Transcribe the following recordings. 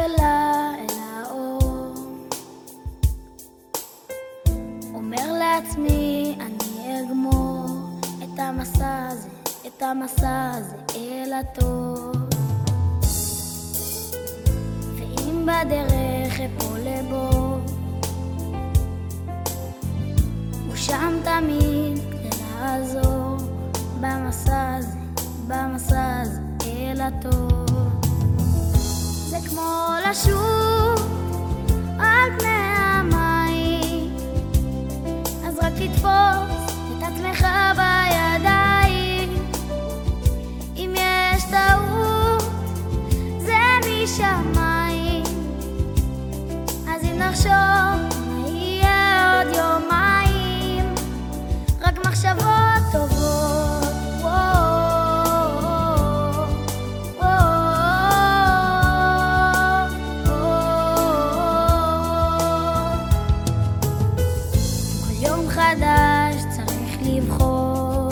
אפלה אל האור, אומר לעצמי אני אגמור את המסע הזה, את המסע הזה אל הטוב. ואם בדרך אפול לבור, הוא שם תמיד כדי לעזור במסע הזה, במסע הזה אל הטוב. זה כמו לשוט על פני המים, אז רק תתפוס את עצמך בידיים. אם יש טעות זה משמיים, אז אם נחשוב מה יהיה עוד יומיים, רק מחשבות טובות. חדש צריך לבחור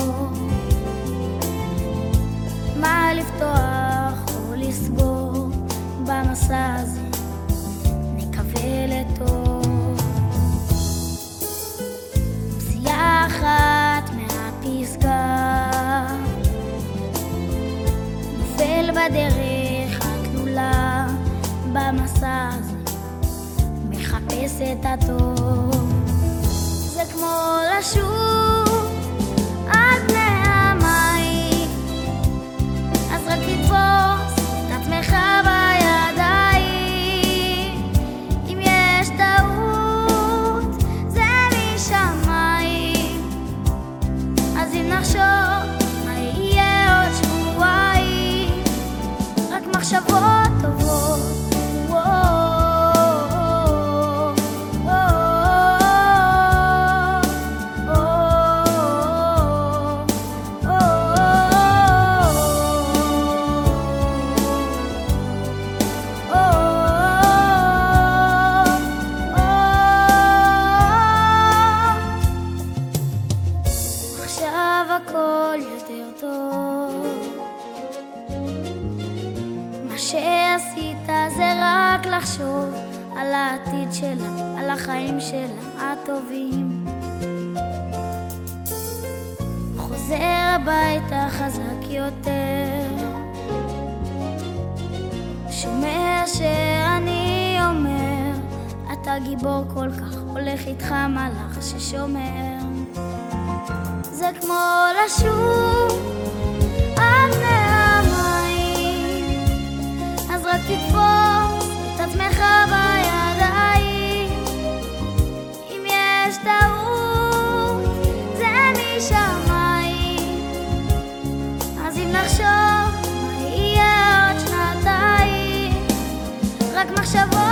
מה לפתוח או לסגור במסע הזה, נקווה לטוב. פסיעה אחת מהפסגה, נופל בדרך התלולה במסע הזה, מחפש את הטוב. זה כמו לשוט על פני המים, אז רק תתפוס את עצמך בידיים. אם יש טעות זה משמיים, אז אם נחשוב מה יהיה עוד שבועיים, רק מחשבות טובות. הכל יותר טוב, מה שעשית זה רק לחשוב על העתיד שלה, על החיים שלה הטובים. חוזר הביתה חזק יותר, שומע שאני אומר אתה גיבור כל כך, הולך איתך מלאך ששומר. זה כמו לשוט על פני המים, אז רק תתפוס את עצמך בידיים. אם יש טעות זה משמיים, אז אם נחשוב מה יהיה עוד שנתיים, רק מחשבות